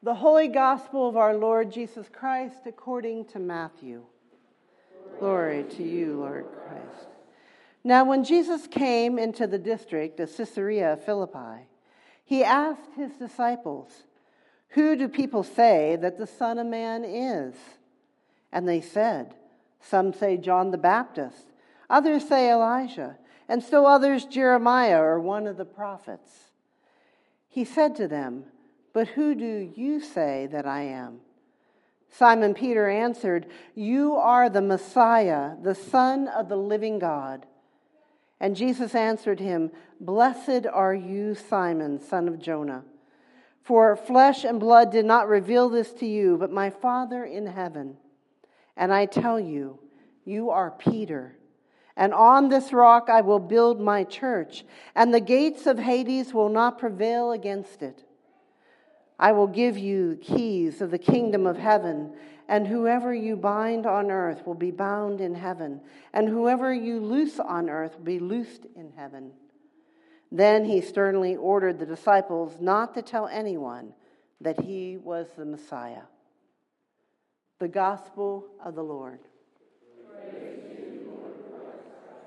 The Holy Gospel of our Lord Jesus Christ according to Matthew. Glory to you, Lord Christ. Now when Jesus came into the district of Caesarea Philippi, he asked his disciples, "Who do people say that the Son of Man is?" And they said, "Some say John the Baptist, others say Elijah, and still others Jeremiah or one of the prophets." He said to them, "But who do you say that I am?" Simon Peter answered, "You are the Messiah, the Son of the living God." And Jesus answered him, "Blessed are you, Simon, son of Jonah. For flesh and blood did not reveal this to you, but my Father in heaven. And I tell you, you are Peter. And on this rock I will build my church, and the gates of Hades will not prevail against it. I will give you keys of the kingdom of heaven, and whoever you bind on earth will be bound in heaven, and whoever you loose on earth will be loosed in heaven." Then he sternly ordered the disciples not to tell anyone that he was the Messiah. The Gospel of the Lord. Praise to you, Lord Christ.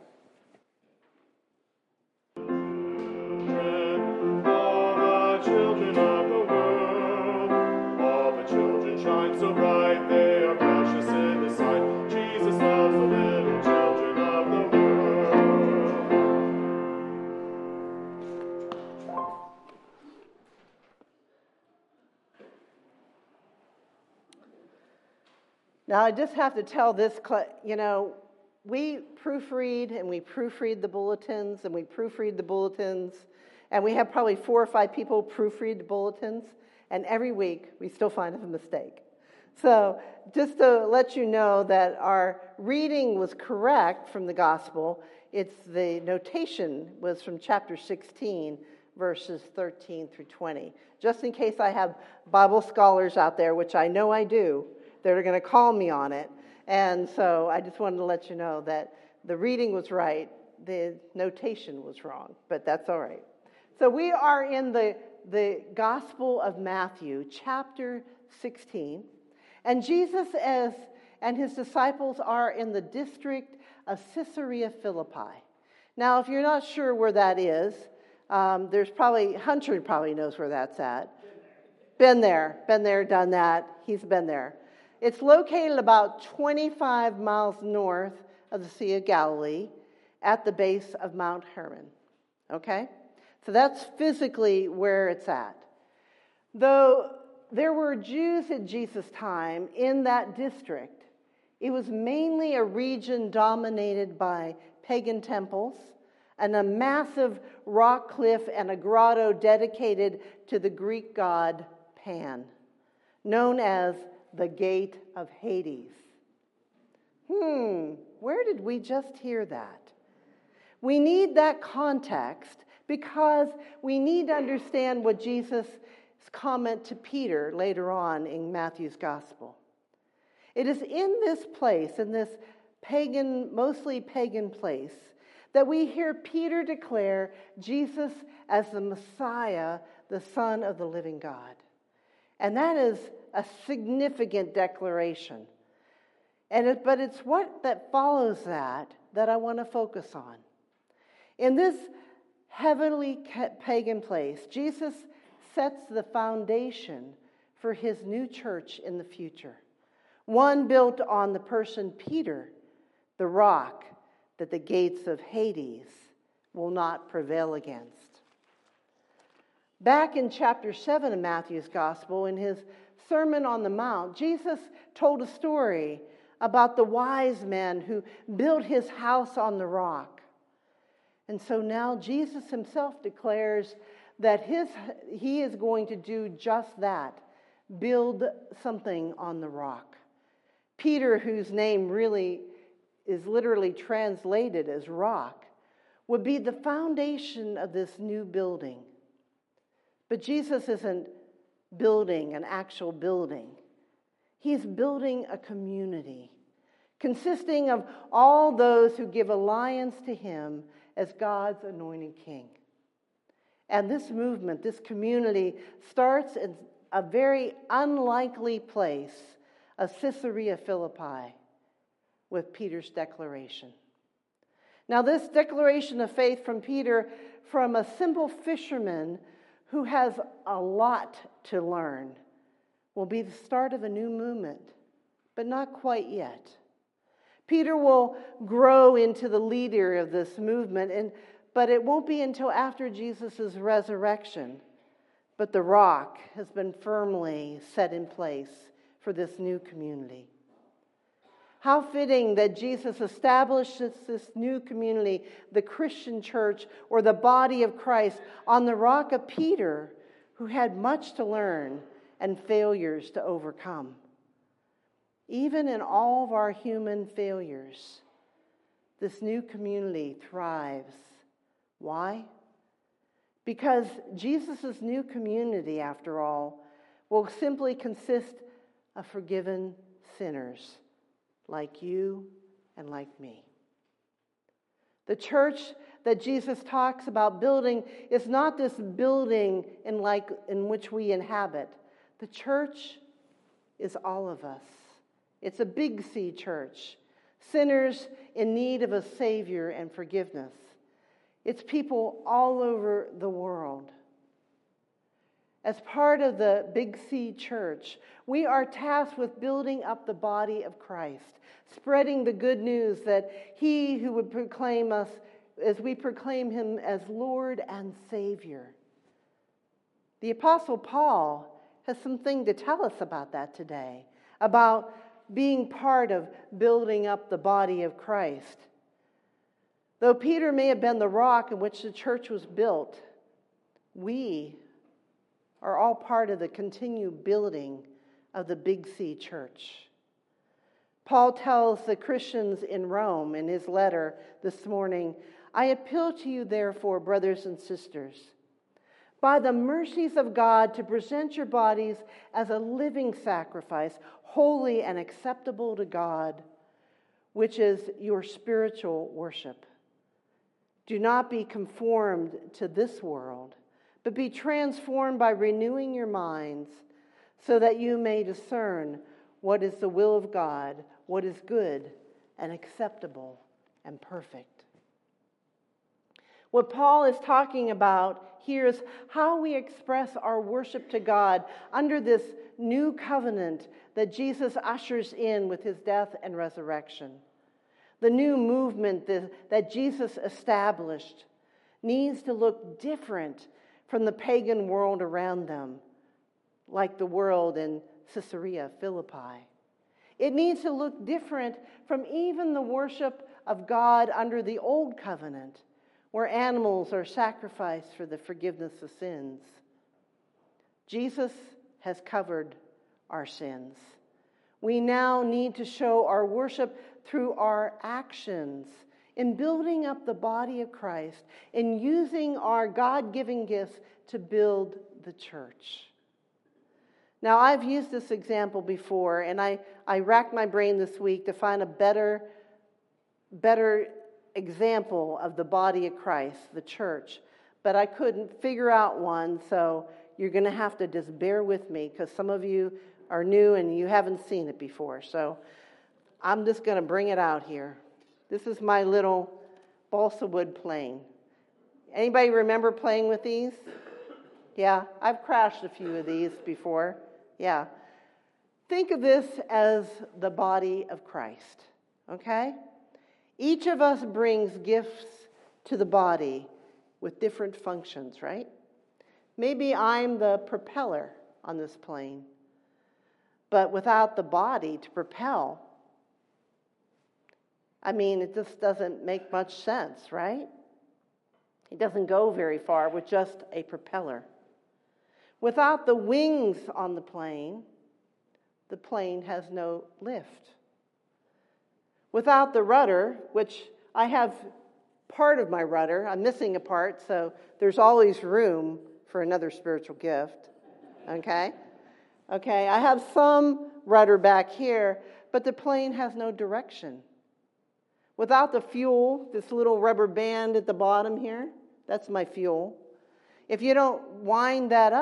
All the children of the world, all the children shine so bright, they are precious in His sight. Jesus loves the little children of the world. Now, I just have to tell this, we proofread the bulletins, and we have probably 4 or 5 people proofread the bulletins, and every week we still find a mistake. So just to let you know that our reading was correct from the gospel, the notation was from chapter 16, verses 13 through 20. Just in case I have Bible scholars out there, which I know I do, they're going to call me on it. And so I just wanted to let you know that the reading was right, the notation was wrong, but that's all right. So we are in the Gospel of Matthew, chapter 16. And Jesus and his disciples are in the district of Caesarea Philippi. Now, if you're not sure where that is, Hunter probably knows where that's at. Been there, done that. He's been there. It's located about 25 miles north of the Sea of Galilee at the base of Mount Hermon. Okay? So that's physically where it's at. Though there were Jews at Jesus' time in that district, it was mainly a region dominated by pagan temples and a massive rock cliff and a grotto dedicated to the Greek god Pan, known as the Gate of Hades. Where did we just hear that? We need that context because we need to understand what Jesus' comment to Peter later on in Matthew's gospel. It is in this place, in this mostly pagan place, that we hear Peter declare Jesus as the Messiah, the Son of the living God. And that is a significant declaration. But it's what that follows that I want to focus on. In this heavenly pagan place, Jesus sets the foundation for his new church in the future. One built on the person Peter, the rock that the gates of Hades will not prevail against. Back in chapter 7 of Matthew's Gospel, in his Sermon on the Mount, Jesus told a story about the wise men who built his house on the rock. And so now Jesus himself declares that he is going to do just that, build something on the rock. Peter, whose name really is literally translated as rock, would be the foundation of this new building. But Jesus isn't building an actual building. He's building a community consisting of all those who give alliance to him as God's anointed king. And this movement, this community, starts a very unlikely place of Caesarea Philippi with Peter's declaration. Now, this declaration of faith from Peter, from a simple fisherman who has a lot to learn, will be the start of a new movement, but not quite yet. Peter will grow into the leader of this movement, but it won't be until after Jesus' resurrection. But the rock has been firmly set in place for this new community. How fitting that Jesus establishes this new community, the Christian church, or the body of Christ, on the rock of Peter, who had much to learn and failures to overcome. Even in all of our human failures, this new community thrives. Why? Because Jesus' new community, after all, will simply consist of forgiven sinners like you and like me. The church that Jesus talks about building is not this building in which we inhabit. The church is all of us. It's a big C church, sinners in need of a Savior and forgiveness. It's people all over the world. As part of the Big C Church, we are tasked with building up the body of Christ, spreading the good news that He who would proclaim us as we proclaim Him as Lord and Savior. The Apostle Paul has something to tell us about that today, about being part of building up the body of Christ. Though Peter may have been the rock in which the church was built, we are all part of the continued building of the Big C Church. Paul tells the Christians in Rome in his letter this morning, "I appeal to you, therefore, brothers and sisters, by the mercies of God, to present your bodies as a living sacrifice, holy and acceptable to God, which is your spiritual worship. Do not be conformed to this world, but be transformed by renewing your minds, so that you may discern what is the will of God, what is good and acceptable and perfect." What Paul is talking about here is how we express our worship to God under this new covenant that Jesus ushers in with his death and resurrection. The new movement that Jesus established needs to look different from the pagan world around them, like the world in Caesarea Philippi. It needs to look different from even the worship of God under the old covenant, where animals are sacrificed for the forgiveness of sins. Jesus has covered our sins. We now need to show our worship through our actions in building up the body of Christ, in using our God-given gifts to build the church. Now, I've used this example before, and I racked my brain this week to find a better example of the body of Christ, the church, but I couldn't figure out one, so you're going to have to just bear with me, because some of you are new and you haven't seen it before. So I'm just going to bring it out here. This is my little balsa wood plane. Anybody remember playing with these? Yeah, I've crashed a few of these before. Yeah. Think of this as the body of Christ, okay? Each of us brings gifts to the body with different functions, right? Maybe I'm the propeller on this plane, but without the body to propel, it just doesn't make much sense, right? It doesn't go very far with just a propeller. Without the wings on the plane has no lift. Without the rudder, which I have part of my rudder, I'm missing a part, so there's always room for another spiritual gift, okay? Okay, I have some rudder back here, but the plane has no direction. Without the fuel, this little rubber band at the bottom here, that's my fuel. If you don't wind that up,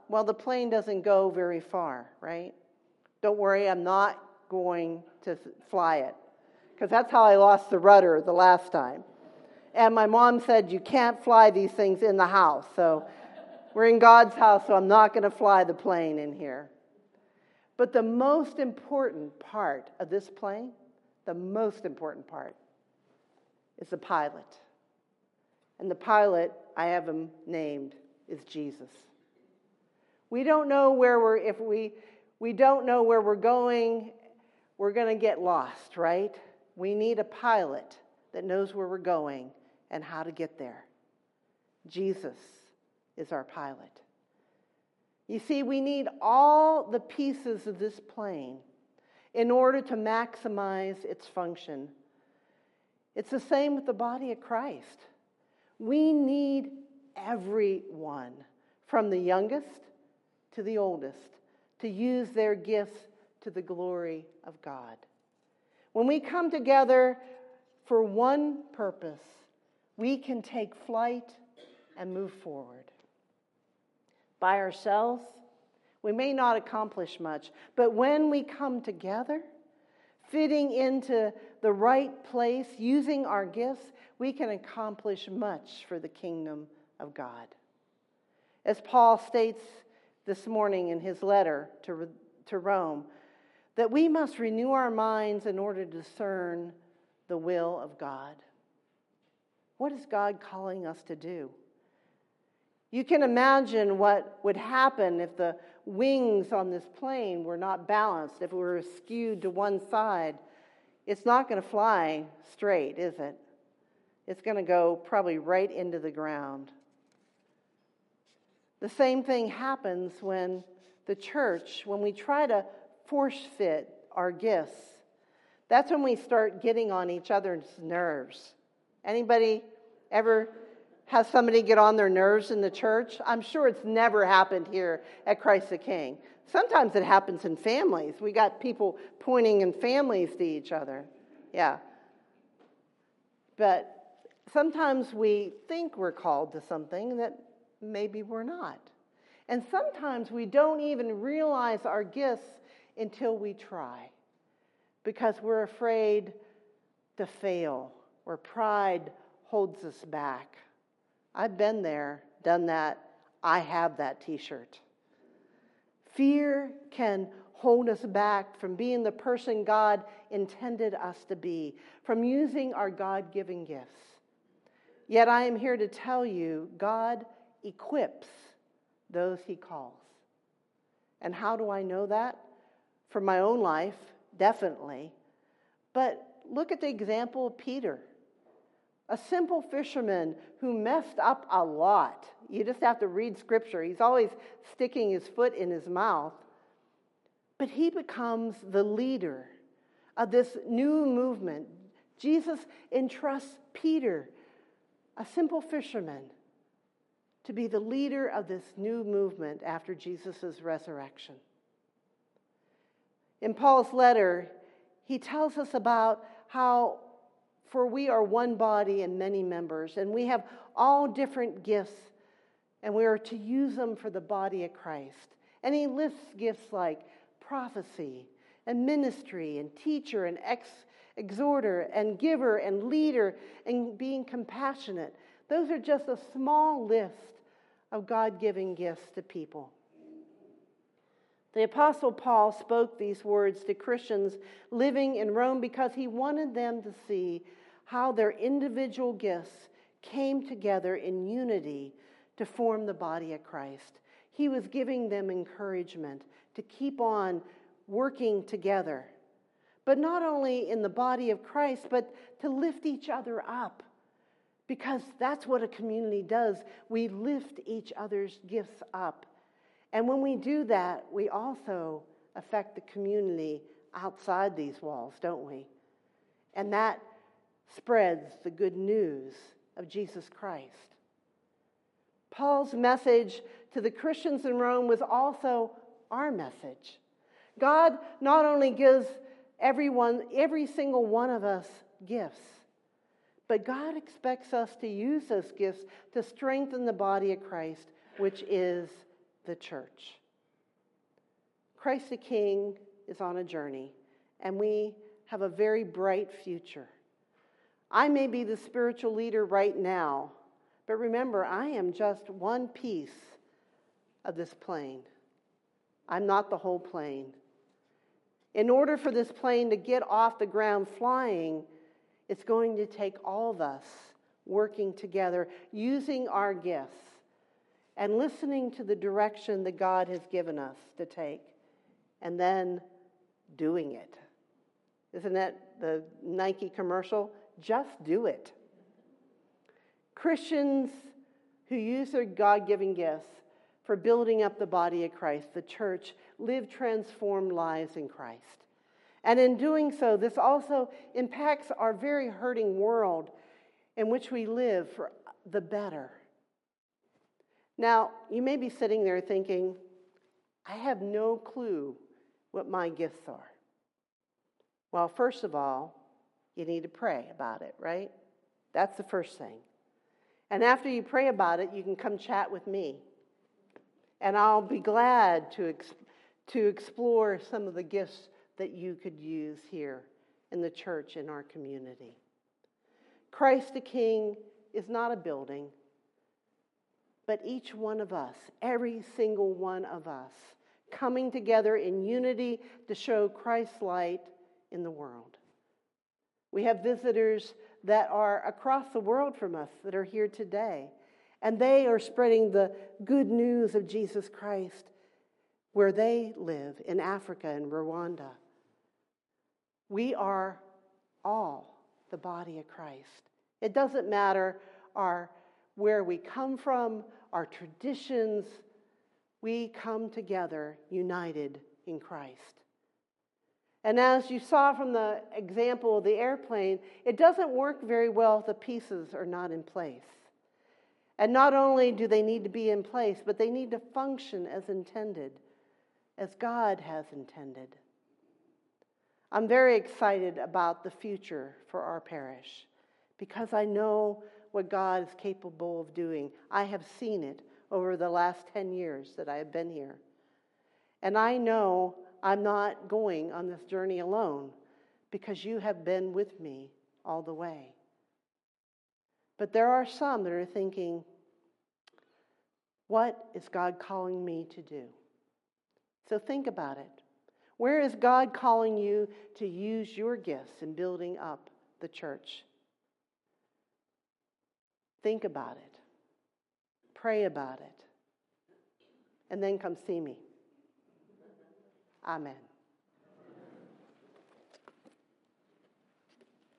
Well, the plane doesn't go very far, right? Don't worry, I'm not going to fly it, because that's how I lost the rudder the last time. And my mom said, you can't fly these things in the house. So we're in God's house, so I'm not going to fly the plane in here. But the most important part of this plane, the most important part, is the pilot. And the pilot, I have him named, is Jesus. We don't know where we don't know where we're going, we're going to get lost, right? We need a pilot that knows where we're going and how to get there. Jesus is our pilot. You see, we need all the pieces of this plane in order to maximize its function. It's the same with the body of Christ. We need everyone, from the youngest to the oldest, to use their gifts to the glory of God. When we come together for one purpose, we can take flight and move forward. By ourselves, we may not accomplish much, but when we come together, fitting into the right place, using our gifts, we can accomplish much for the kingdom of God. As Paul states this morning in his letter to Rome, that we must renew our minds in order to discern the will of God. What is God calling us to do? You can imagine what would happen if the wings on this plane were not balanced, if it were skewed to one side. It's not going to fly straight, is it? It's going to go probably right into the ground. The same thing happens when the church, when we try to force fit our gifts, that's when we start getting on each other's nerves. Anybody ever have somebody get on their nerves in the church? I'm sure it's never happened here at Christ the King. Sometimes it happens in families. We got people pointing in families to each other. Yeah. But sometimes we think we're called to something that maybe we're not. And sometimes we don't even realize our gifts until we try, because we're afraid to fail, or pride holds us back. I've been there, done that. I have that t-shirt. Fear can hold us back from being the person God intended us to be, from using our God-given gifts. Yet I am here to tell you, God equips those he calls. And how do I know that? From my own life, definitely. But look at the example of Peter, a simple fisherman who messed up a lot. You just have to read scripture. He's always sticking his foot in his mouth. But he becomes the leader of this new movement. Jesus entrusts Peter, a simple fisherman, to be the leader of this new movement after Jesus' resurrection. In Paul's letter, he tells us about how, for we are one body and many members, and we have all different gifts, and we are to use them for the body of Christ. And he lists gifts like prophecy and ministry and teacher and exhorter and giver and leader and being compassionate. Those are just a small list of God-given gifts to people. The Apostle Paul spoke these words to Christians living in Rome because he wanted them to see how their individual gifts came together in unity to form the body of Christ. He was giving them encouragement to keep on working together, but not only in the body of Christ, but to lift each other up, because that's what a community does. We lift each other's gifts up. And when we do that, we also affect the community outside these walls, don't we? And that spreads the good news of Jesus Christ. Paul's message to the Christians in Rome was also our message. God not only gives every single one of us gifts, but God expects us to use those gifts to strengthen the body of Christ, which is the church. Christ the King is on a journey, and we have a very bright future. I may be the spiritual leader right now, but remember, I am just one piece of this plane. I'm not the whole plane. In order for this plane to get off the ground flying, it's going to take all of us working together, using our gifts, and listening to the direction that God has given us to take, and then doing it. Isn't that the Nike commercial? Just do it. Christians who use their God-given gifts for building up the body of Christ, the church, live transformed lives in Christ. And in doing so, this also impacts our very hurting world in which we live for the better. Now, you may be sitting there thinking, I have no clue what my gifts are. Well, first of all, you need to pray about it, right? That's the first thing. And after you pray about it, you can come chat with me. And I'll be glad to explore some of the gifts that you could use here in the church, in our community. Christ the King is not a building, but each one of us, every single one of us, coming together in unity to show Christ's light in the world. We have visitors that are across the world from us that are here today, and they are spreading the good news of Jesus Christ where they live, in Africa and Rwanda. We are all the body of Christ. It doesn't matter where we come from, our traditions. We come together united in Christ. And as you saw from the example of the airplane, it doesn't work very well if the pieces are not in place. And not only do they need to be in place, but they need to function as intended, as God has intended. I'm very excited about the future for our parish because I know what God is capable of doing. I have seen it over the last 10 years that I have been here. And I know I'm not going on this journey alone because you have been with me all the way. But there are some that are thinking, what is God calling me to do? So think about it. Where is God calling you to use your gifts in building up the church? Think about it. Pray about it. And then come see me. Amen.